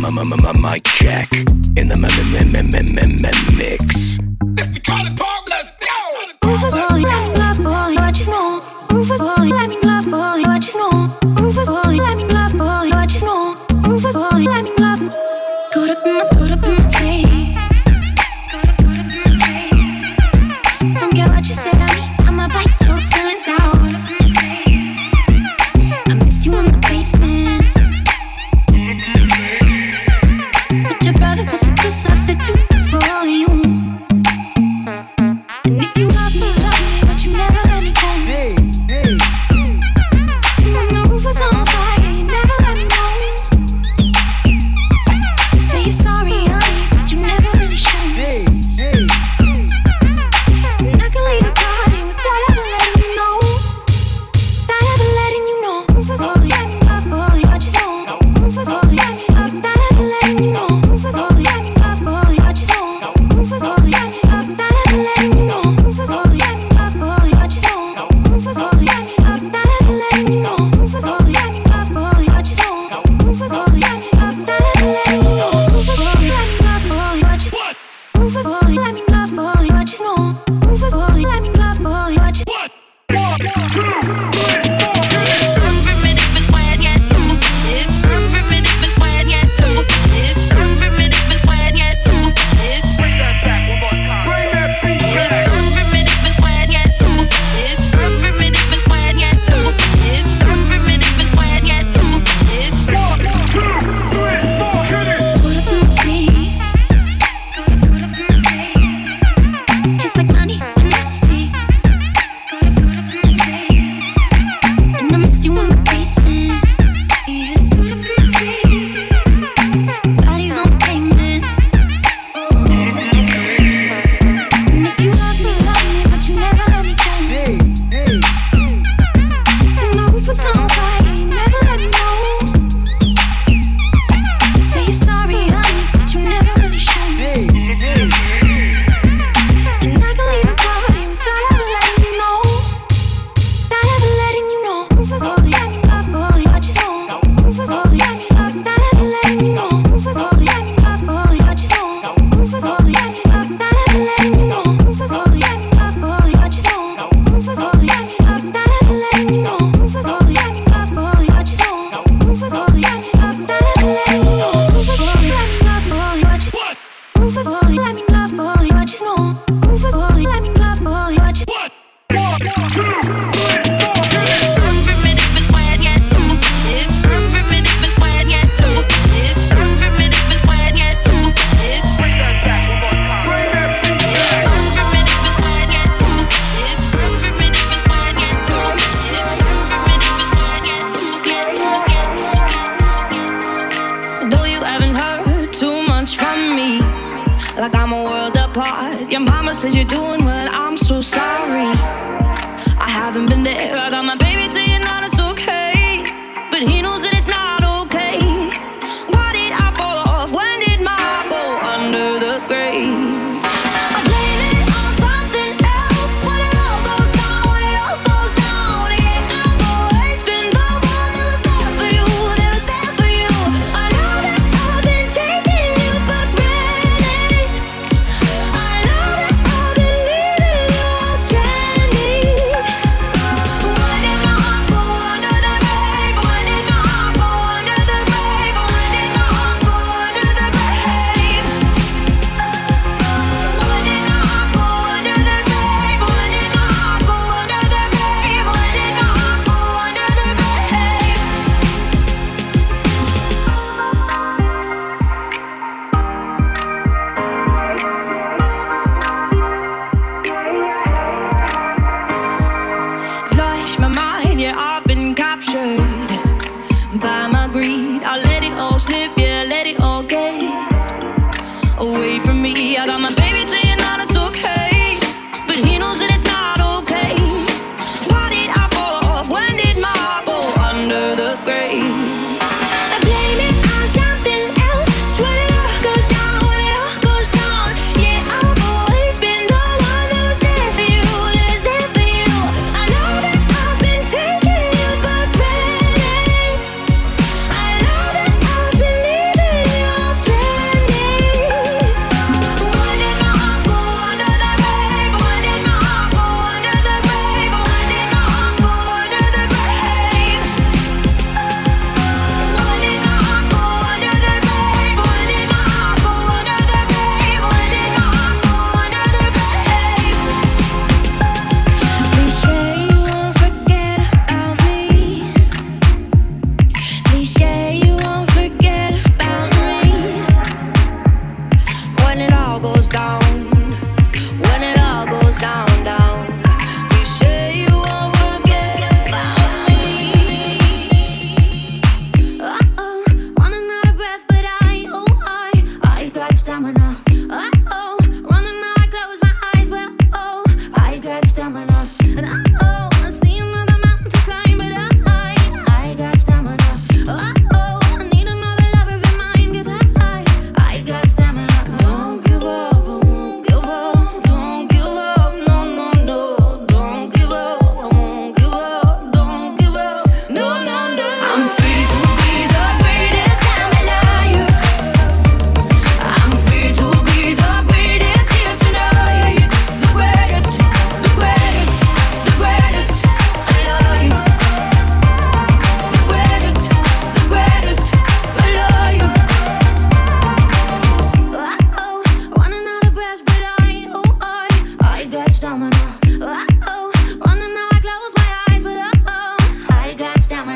Mic check in the mix. It's the Colin Pop, let's go! Rufus boy, let me love boy, what you know? Rufus boy, let me love boy, what you know? Rufus boy, let me love boy, what you know? Rufus boy, let me love. Caught up in my tape. Don't care what you said at me, I'ma bite your feelings out. I miss you in the basement. But your brother was a good substitute for you. And if you love me, but you never let me go. When the roof was on fire, you never let me know. You say you're sorry, honey, but you never really show. And I can leave the party without ever letting you know. Without ever letting you know. Rufus boy, let me love boy, what you know? Rufus boy, let me love, without ever letting you know. Rufus boy, let me love boy, what you know? Rufus boy, let me love, without ever letting you know. Rufus boy, let me love boy, what you know? Rufus boy, let me love, without ever letting you know. Rufus boy, let me love boy, what you know? Rufus boy, let me love, without ever letting you know. Rufus boy, let me love boy, what you know? Rufus boy, let me love boy, what you know? Rufus boy, let me love boy, what you know? Just like money when I speak. And I missed you in the basement. Yeah. Bodies on the pavement. And if you love me, but you never let me go. And the roof was on fire, you never let me know. You say you're sorry, honey, but you never really show. And I can leave the party without ever letting you know. Without ever letting you know. Rufus boy, let me love boy, what you know? Rufus boy, let me love, without ever letting you know. Rufus boy, let me love boy, what you know? Rufus boy, let me love, without ever letting you know. Rufus boy, let me love boy, what you know? Rufus boy, let me love, without ever letting you know. Rufus boy, let me love boy, what you know? Rufus boy, let me love, without ever letting you know. Rufus boy, let me love boy, what you know? Rufus boy, let me love boy, what you know? Rufus boy, let me love boy, what you know? Though you haven't heard too much from me, like I'm a world apart. Your mama says you're doing well, I'm so sorry. I haven't been there. I got my baby saying that it's okay, but he knows that it's not okay. Why did I fall off? When did my heart go under the grave? I blame it on something else. When it all goes down, when it all goes down, yeah, I've always been the one that was there for you, that was there for you. I know that I've been taking you for granted. I know that I've been leaving you all stranded. When did my heart go under the grave? When did my heart go under the grave? When did my heart go under the grave? When did my heart go under the grave? When did my heart go under the grave? When did my heart go under the grave? Flush my mind, yeah, I've been captured by my greed. I let it all slip, yeah, let it all get away from me. I got my baby saying that it's okay, but he knows that it's not okay. Why did I fall off? When did my heart go under the grave? I blame it on something else. When it all goes down, when it all goes down, yeah, I've always been the one that was there for you, that was there for you. I know that I've been taking you for granted.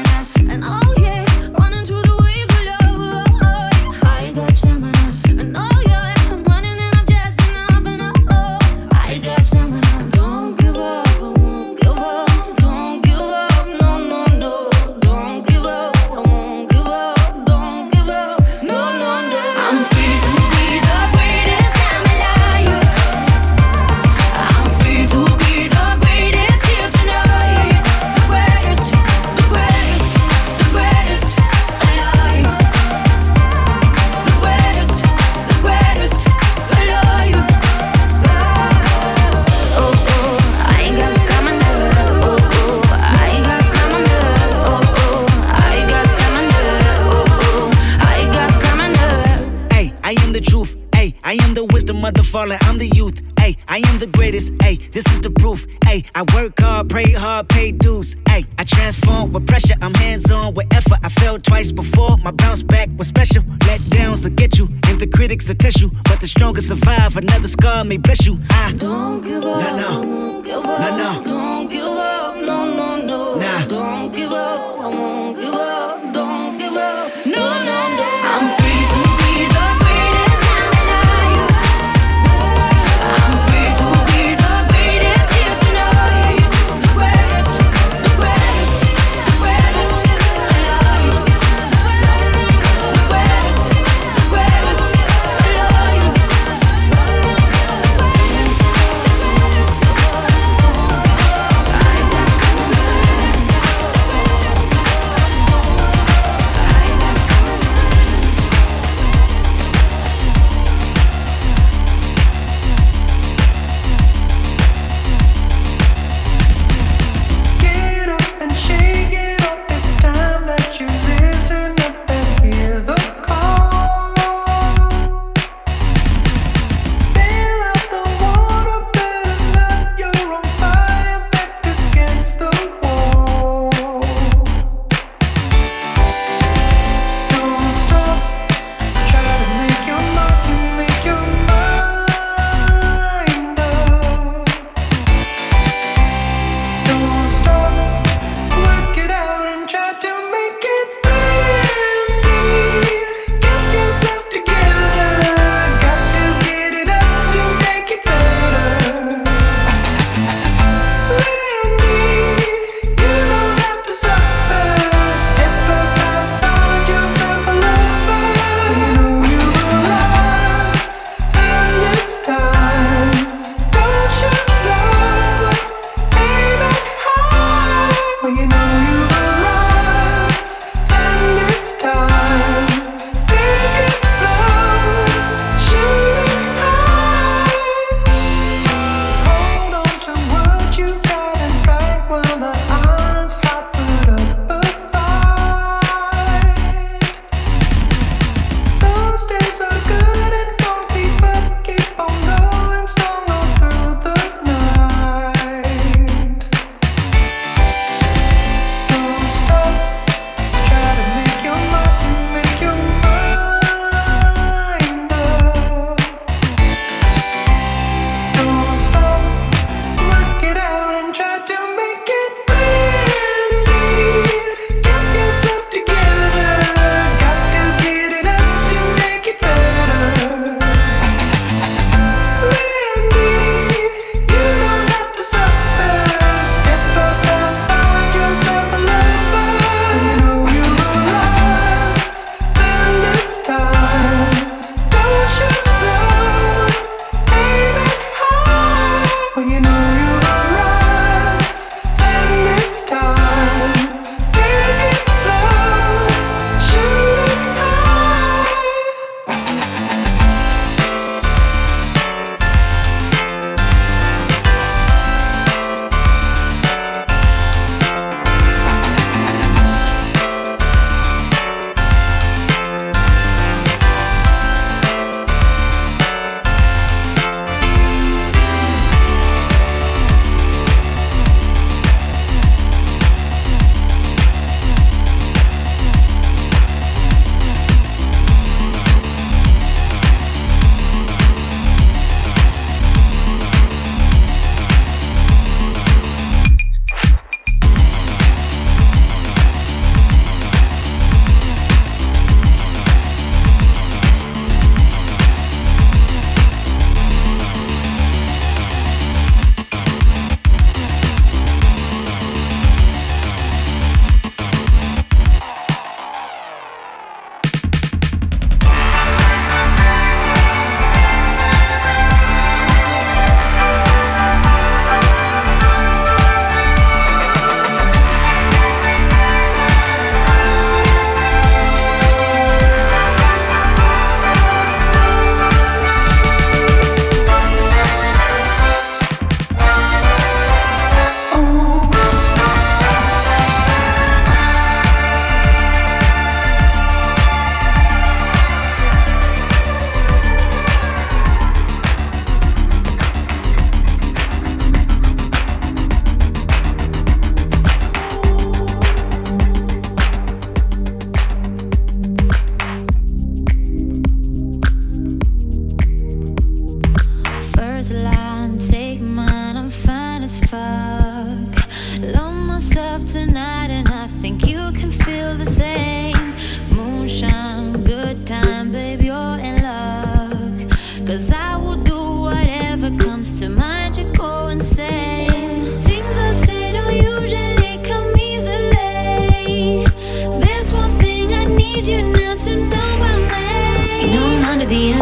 Falling, I'm the youth, ayy, I am the greatest, ayy, this is the proof, ayy, I work hard, pray hard, pay dues, ayy, I transform with pressure, I'm hands-on with effort, I fell twice before, my bounce back was special, let downs will get you, and the critics will test you, but the strongest survive, another scar may bless you, don't give up, don't give up, don't give up, no, nah, don't give up, I won't give up, don't give up, no, I'm free to be the greatest I'm alive. I'm free to be the greatest here tonight. The greatest, the greatest, the greatest alive. The greatest, the greatest alive.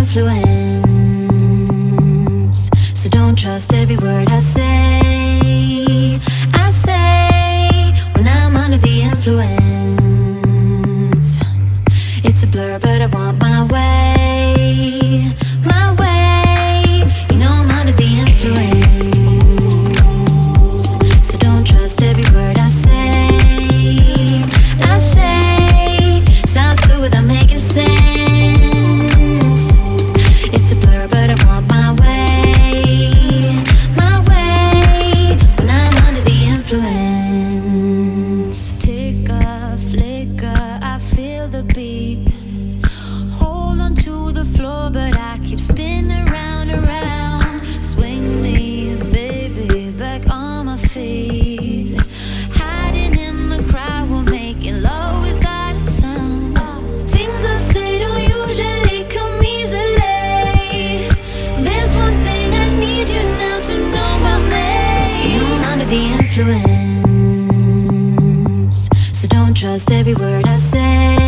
influence. So don't trust every word I say. I say when I'm under the influence. It's a blur, but I want my way. My way. You know I'm under the influence. So don't trust every word I say. I say sounds good without making sense. It's a blur, but I want my way. My way. When I'm under the influence. Ticker, flicker, I feel the beat. Hold on to the floor, but I keep spinning round and round. Swing me, baby, back on my feet. Hiding in the crowd, we're making love without a sound. Things I say don't usually come easily. There's one thing I need you now to know about me. You know I'm under the influence. So don't trust every word I say.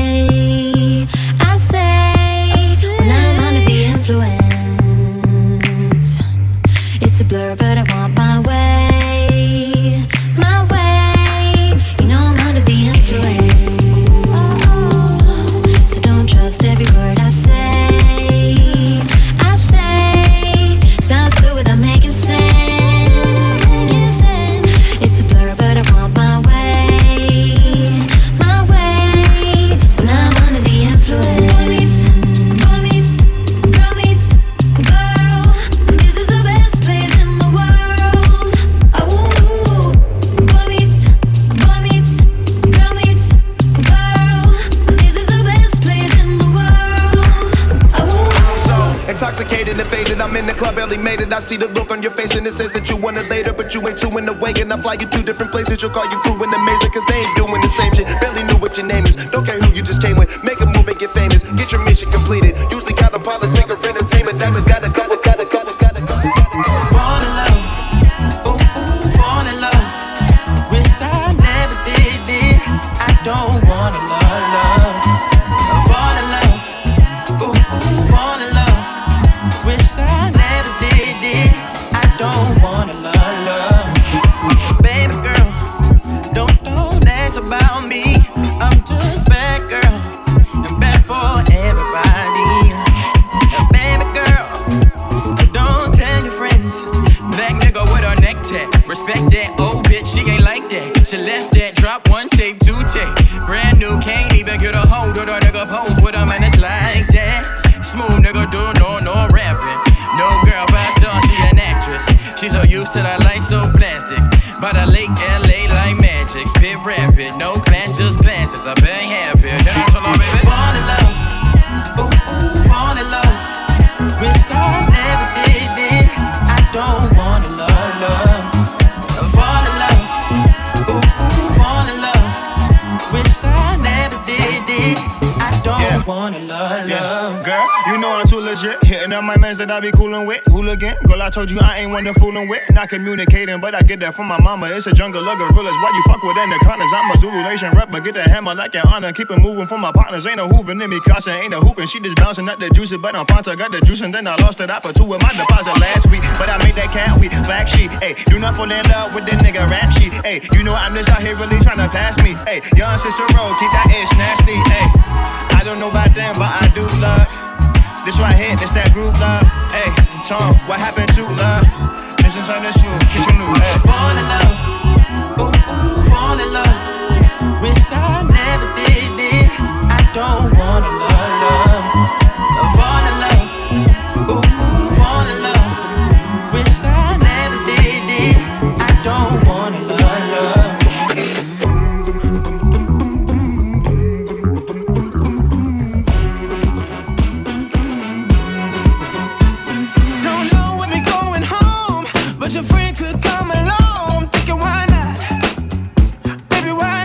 I say when I'm under the influence. It's a blur, but I want my way. My way. You know I'm under the influence. So don't trust every word I say. I say sounds good without making sense. It's a blur, but I want my way. My way. When I'm under the influence. Boy meets girl meets girl. This is the best place in the world. Oh, boy meets girl meets girl. This is the best place in the world. Oh. So intoxicated and faded, I'm in the club, barely made it. I see the look on your face and it says that you want it later, but you ain't two in the way. And I fly you to different places, you'll call you crew in the maze, cause they ain't doing the same shit. Barely knew what your name is, don't care who you just came with. Make a move and get famous, get your mission completed. Usually got a politics or entertainment, that has gotta go. Fall in love, ooh, ooh, fall in love. Wish I never did it. I don't wanna love. Fall in love, ooh, ooh, fall in love. Wish I never did it. I don't wanna love. Baby girl, don't ask about me. I'm just bad girl, and bad for everybody. Baby girl, don't tell your friends. Black nigga with her neck tat. Respect that old bitch, she ain't like that. She left that, drop one tape, two tape. Brand new, can't even get a hold of the nigga pose with a man, it's like that. Smooth nigga do no rapping. No girl, fast star, she an actress. She's so used to the light so plastic. By the lake, LA like magic. Spit rapid, no class, just glances. I been happy. Then I told her, baby, fall in love. Ooh, ooh, fall in love. Wish I never did it. I don't wanna love. Fall in love. Ooh, ooh, fall in love. Wish I never did it. I don't wanna love. Girl, you know I'm too legit. Hitting up my mans that I be coolin' with. Hooligan, girl, I told you I ain't one to foolin' with. Not communicating, but I get that from my mama. It's a jungle of gorillas. Why you fuck with anacondas? I'm a Zulu Nation rapper. Get the hammer like an honor. Keep it moving for my partners. Ain't no hoovin' in me, Casa. Ain't no hoopin'. She just bouncing up the juice, but I'm Fanta. Got the juice and then I lost it. I put two in my deposit last week. But I made that cat week. Black sheep. Ayy, do not fall in love with the nigga rap sheet. Ayy, you know I'm just out here really tryna pass me. Ayy, young Cicero, keep that itch nasty. Ayy, I don't know about them, but I do love. This right here, this that groove love. Ayy, Tom, what happened to love? This is on the shoe, get your new love. Fall in love, ooh, ooh, fall in love. Wish I never did it. I don't wanna love. Fall in love, ooh, ooh, fall in love. Wish I never did it. I don't wanna love. But your friend could come along. I'm thinking, why not? Baby, why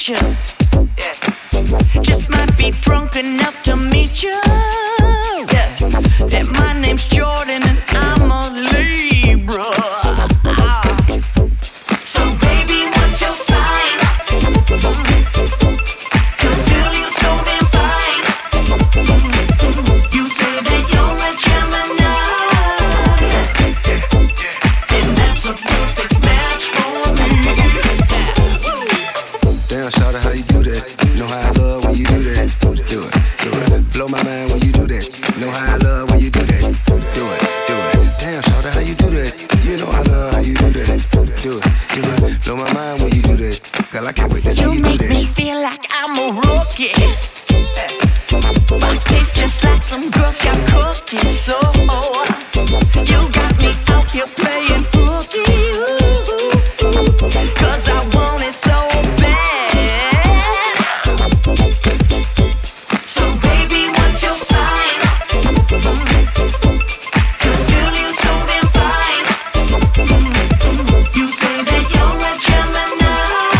features. Yeah. Just might be drunk enough to meet you. Yeah. That my name's Jordan and I'm a Libra. So baby, what's your sign? 'Cause girl, you're so damn fine. You say that you're a Gemini, and that's a perfect match for me. Damn, shawty, how you do that? Know how I love when you do that. Do it, do it. Blow my mind when you do that. Know how I love when you do that. Do it, do it. Damn, shawty, how you do that? You know I love how you do that. Do it, do it. Blow my mind when you do that. Girl, I can't wait to see you do that. You make me feel like I'm a rookie. Box tastes just like some Girl Scout cookies. So you got me out here playing hooky. 'Cause I want it so bad. So baby, what's your sign? 'Cause girl, you're so damn fine. You say that you're a Gemini,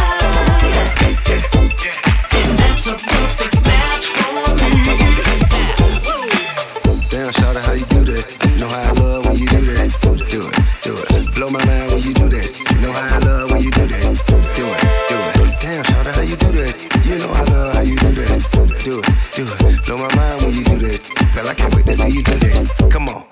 and that's a perfect match for me. Damn, shawty, how you do that? Know how I love when you do that. Do it, do it. Blow my mind when you do that. Know how I love when you do that. Do it, do it. Damn, shawty, how you do that? You know I love how you do that. Do it, do it. Blow my mind when you do that. Girl, I can't wait to see you do that. Come on.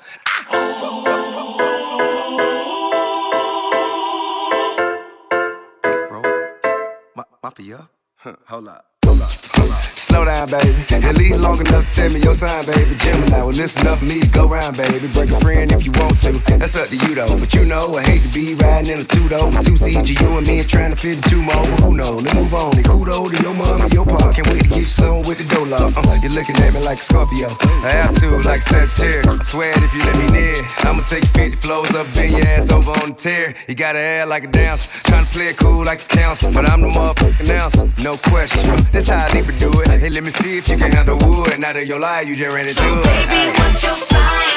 Hey, bro. Mafia? Hold up. Slow down, baby. At least long enough to tell me your sign, baby. Gemini, well, listen up for me to go round, baby. Break a friend if you want to. That's up to you, though. But you know, I hate to be riding in a two-door with two seats, you and me, and trying to fit in two more. But who knows? Let's move on. And kudos to your mom and your pa. Can't wait to get you some with the dough lock. You're looking at me like a Scorpio. I have to, like Sagittarius. I swear it if you let me near. I'ma take you 50 flows up, bend your ass over on the tear. You gotta act like a dancer. Trying to play it cool like a counsel. But I'm the motherfucking announcer. No question. This how I Libra do it. Hey, let me see if you can handle wood. Now that your lie, you just ran into it. Baby, what's your sign?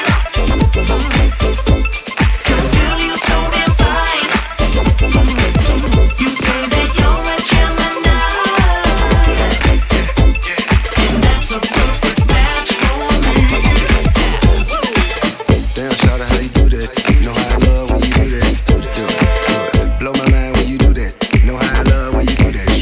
'Cause girl, you're so damn fine. You say that you're a Gemini, and that's a perfect match for me. Damn, shawty, how you do that? Know how I love when you do that. Do it, do it. Blow my mind when you do that. Know how I love when you do that.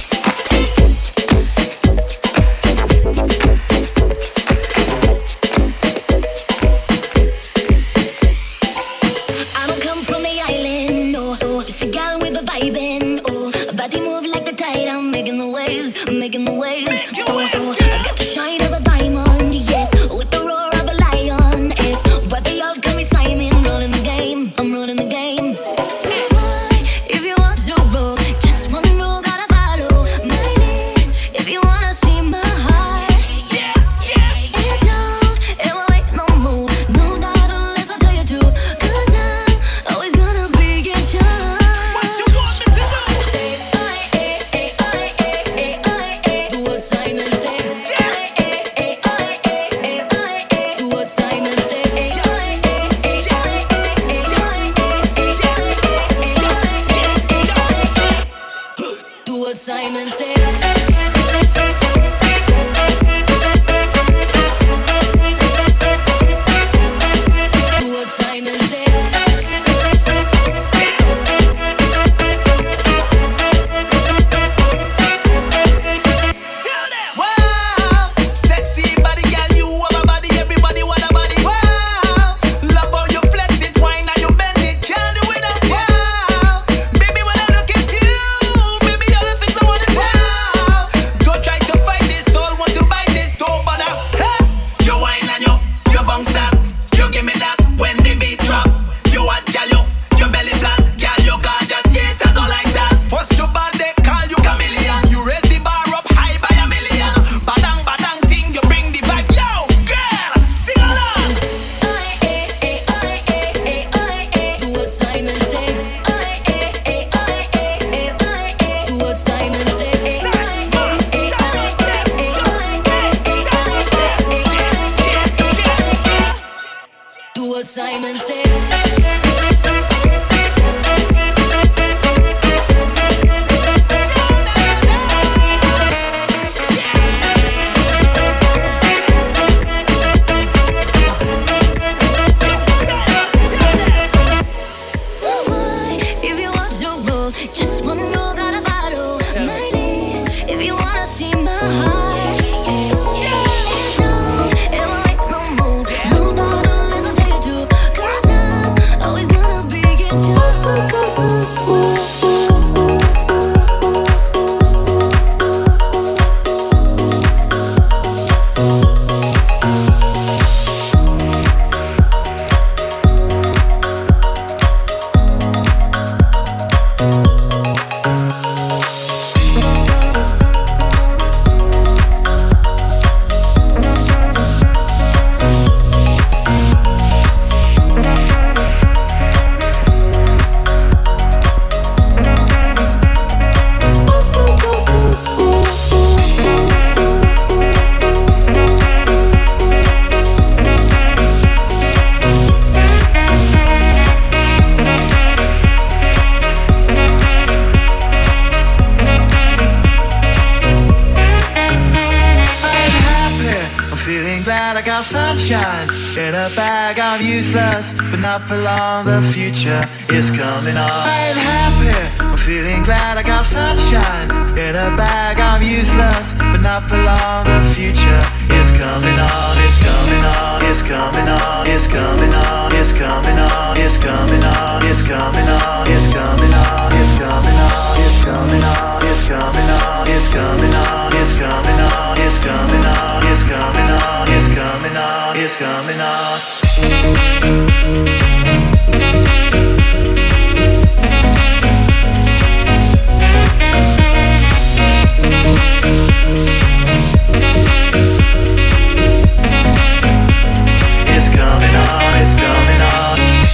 I don't come from the island, no. Just a gal with a vibe in, oh. A body move like the tide, I'm making the waves, making the waves. Oh. I got the shine of a diamond, yes, with the roar of a lion, yes. But they all call me Simon, running the game, I'm running the game. So boy, if you want to broke, just one rule gotta follow my name. If you wanna see my heart, and don't ever wait no more, no doubt unless I tell you to. 'Cause I'm always gonna be your child. Say, do what Simon said. Do what Simon said. Do what Simon said. Do what Simon said. Wow, sexy body, girl, you have a body, everybody want a body. Wow, love how you flex it, wine and you bend it, can't do without. Wow, baby, when I look at you, baby, all the things I wanna tell. got sunshine in a bag. I'm useless, but not for long. The future is coming on. I ain't happy, I'm feeling glad. I got sunshine in a bag. I'm useless, but not for long. The future is coming on. It's coming on. It's coming on. It's coming on. It's coming on. It's coming on. It's coming on. It's coming on. It's coming on. It's coming on. It's coming on. It's coming on. It's coming on. It's coming on. It's coming on. It's coming on. It's coming on. It's coming on. It's coming on.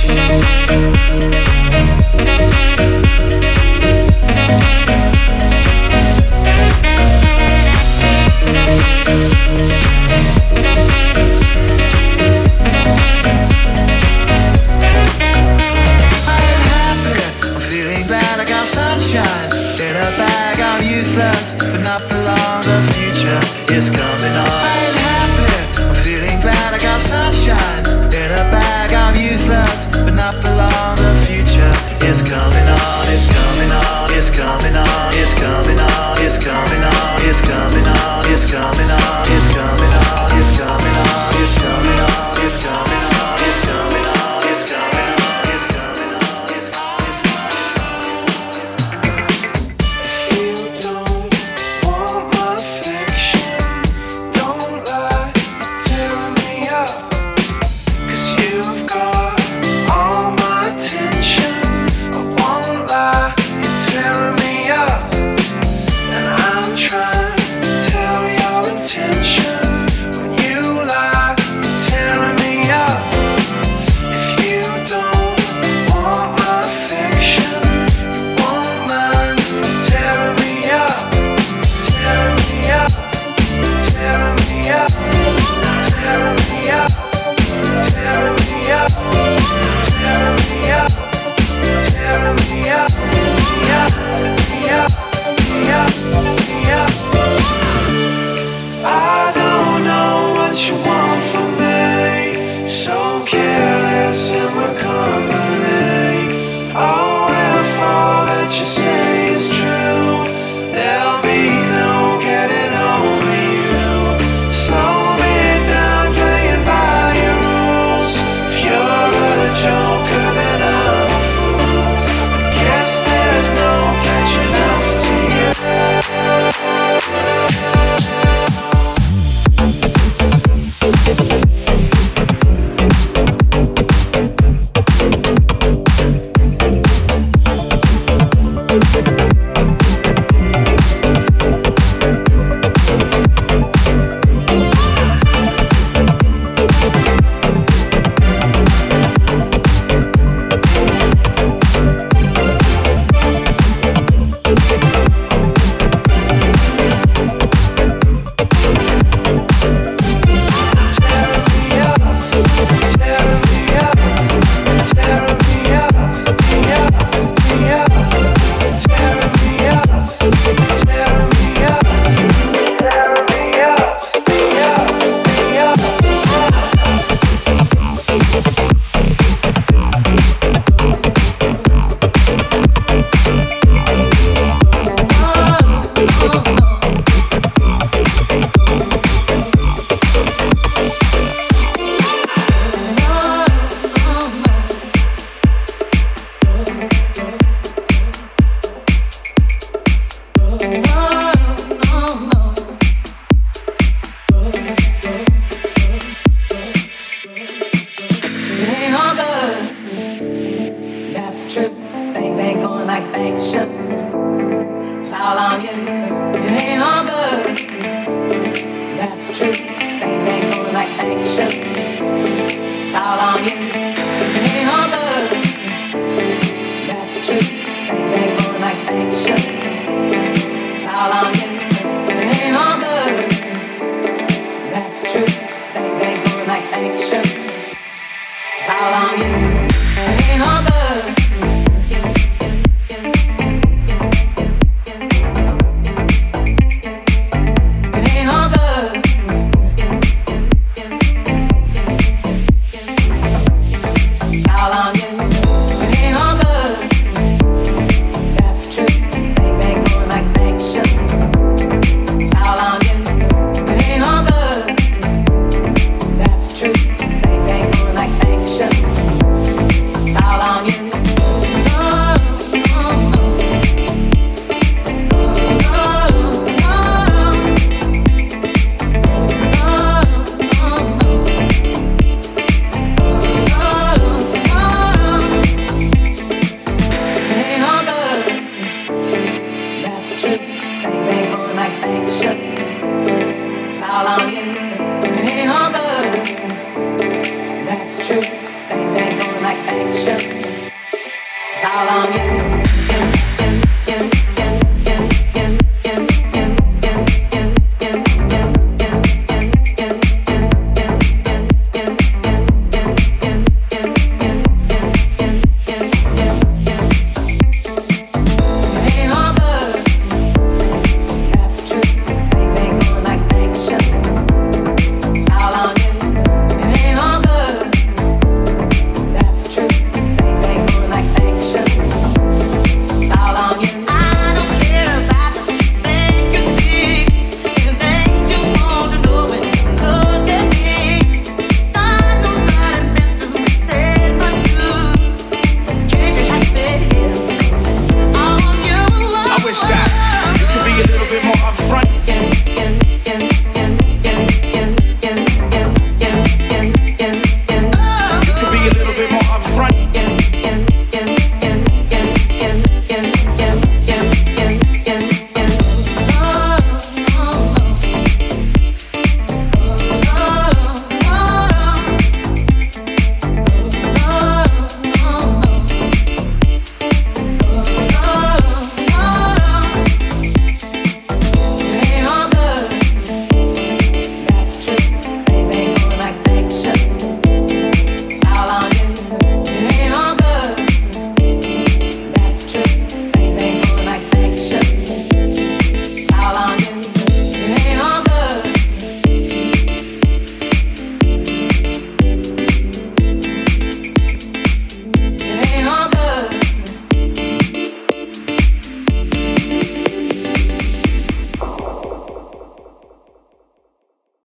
Sunshine in a bag, I'm useless, but not for long. The future is coming on. I ain't happy, I'm feeling glad. I got sunshine in a bag, I'm useless, but not for long. The future is coming on. It's coming on. It's coming on.